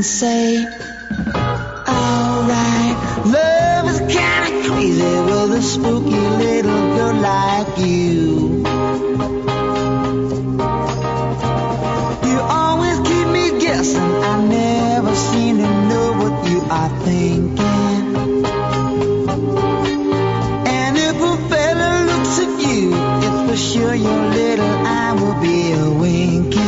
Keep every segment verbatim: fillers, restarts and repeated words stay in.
say, alright, love is kinda crazy with a spooky little girl like you. You always keep me guessing, I never seem to know what you are thinking. And if a fella looks at you, it's for sure your little eye will be a winking.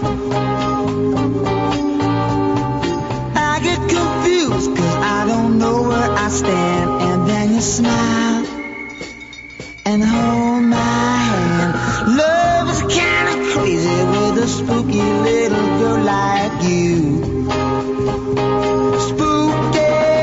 I stand and then you smile and hold my hand. Love is kinda crazy with a spooky little girl like you. Spooky.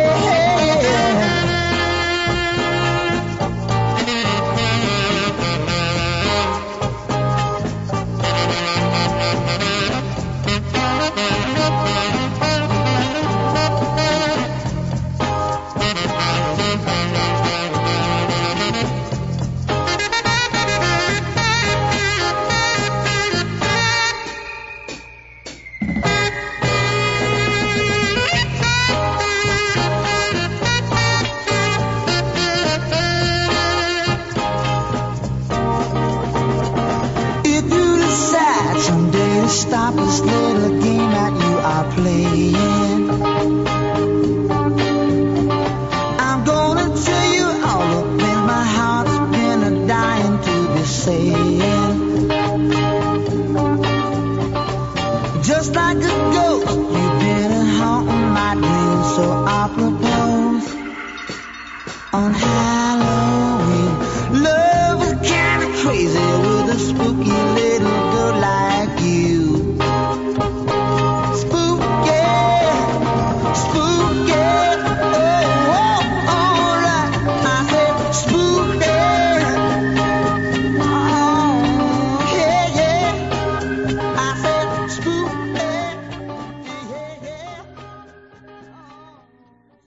Stop this little game that you are playing. I'm gonna tell you all the things my heart's been a dying to be saying. Just like a ghost, you've been a haunting my dreams, so I propose on Halloween. Love is kinda crazy with a spooky little